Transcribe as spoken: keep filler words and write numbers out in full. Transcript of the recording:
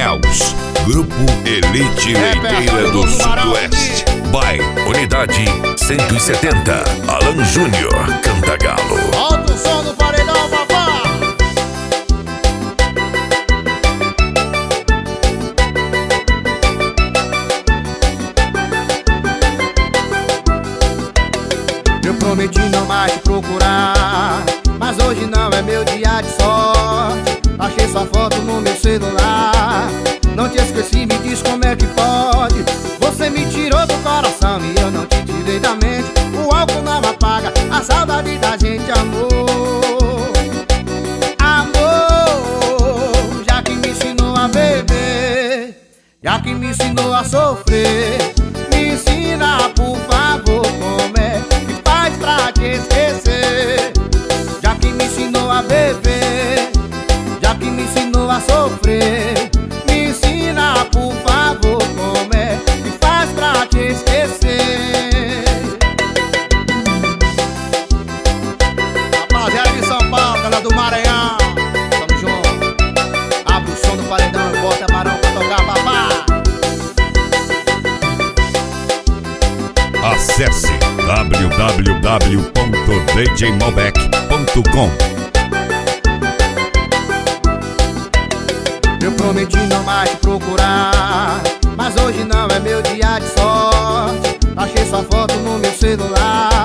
Manaus, Grupo Elite Leiteira do Sudoeste. By Unidade cento e setenta, Alan Júnior, Cantagalo. Alto o som do paredão, papá. Eu prometi não mais te procurar, mas hoje não é meu dia de sorte. Achei sua foto no meu celular, não te esqueci, me diz como é que pode. Você me tirou do coração e eu não te tirei da mente. O álcool não apaga a saudade da gente, amor. Amor, já que me ensinou a beber, já que me ensinou a sofrer, me ensina, por favor, como é que faz pra te esquecer. Já que me ensinou a beber, já que me ensinou a sofrer, me ensina, por favor, como é que faz pra te esquecer. Rapaziada de São Paulo, galera do Maranhão, tamo junto. Abre o som do paredão e bota Barão pra tocar, papá. Acesse w w w ponto d j malbec ponto com. Eu prometi não mais te procurar, mas hoje não é meu dia de sorte. Achei sua foto no meu celular,